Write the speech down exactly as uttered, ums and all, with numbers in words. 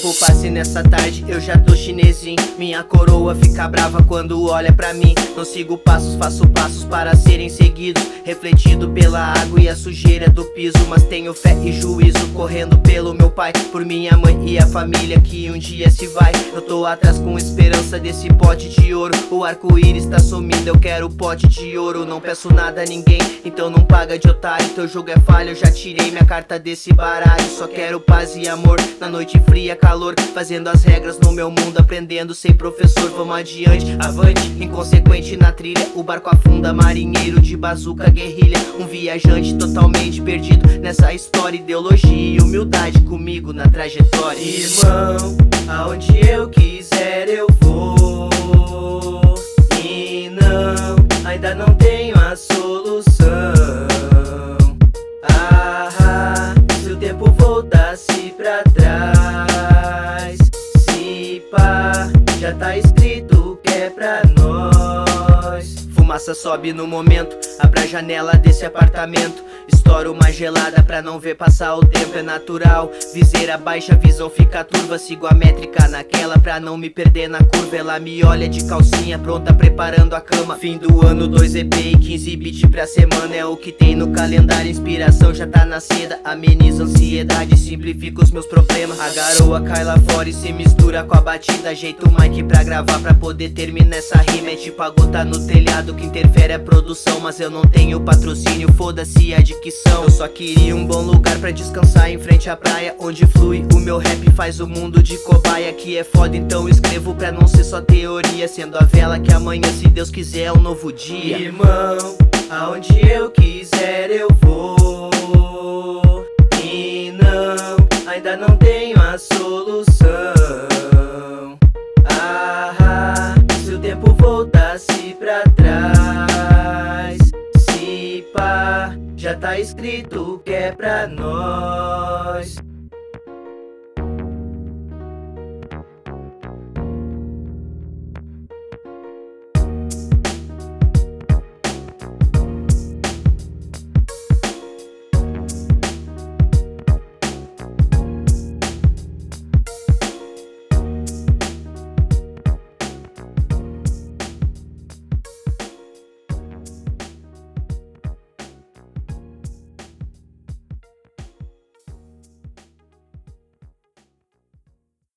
tempo passe nessa tarde, eu já tô chinesinho. Minha coroa fica brava quando olha pra mim. Não sigo passos, faço passos para serem seguidos, refletido pela água e a sujeira do piso. Mas tenho fé e juízo correndo pelo meu pai, por minha mãe e a família que um dia se vai. Eu tô atrás com esperança desse pote de ouro. O arco-íris tá sumindo, eu quero o pote de ouro. Não peço nada a ninguém, então não paga de otário. Teu jogo é falha, eu já tirei minha carta desse baralho. Só quero paz e amor, na noite fria, calor, fazendo as regras no meu mundo, aprendendo sem professor. Vamos adiante, avante, inconsequente na trilha. O barco afunda, marinheiro de bazuca, guerrilha. Um viajante totalmente perdido nessa história. Ideologia e humildade comigo na trajetória. Irmão, aonde eu quiser eu vou, e não, ainda não tenho a solução. Ah, se o tempo voltasse pra trás, se pá, já tá escrito que é pra nós. Fumaça sobe no momento, abra a janela desse apartamento. Estoura uma gelada pra não ver passar o tempo, é natural. Viseira baixa, visão fica turva. Sigo a métrica naquela pra não me perder na curva. Ela me olha de calcinha, pronta, preparando a cama. Fim do ano, dois E P e quinze beats pra semana. É o que tem no calendário, inspiração já tá na seda. Ameniza a ansiedade, simplifica os meus problemas. A garoa cai lá fora e se mistura com a batida. Ajeita o mic pra gravar pra poder terminar essa rima. É tipo a gota no telhado que interfere a produção. Mas eu não tenho patrocínio, foda-se a dicção. Eu só queria um bom lugar pra descansar em frente à praia, onde flui o meu rap, faz o mundo de cobaia. Que é foda, então escrevo pra não ser só teoria, sendo a vela que amanhã, se Deus quiser, é um novo dia. Irmão, aonde eu quiser eu vou, e não, ainda não tenho a solução. Ah, se o tempo voltasse pra trás, se pá, já tá escrito que é pra nós.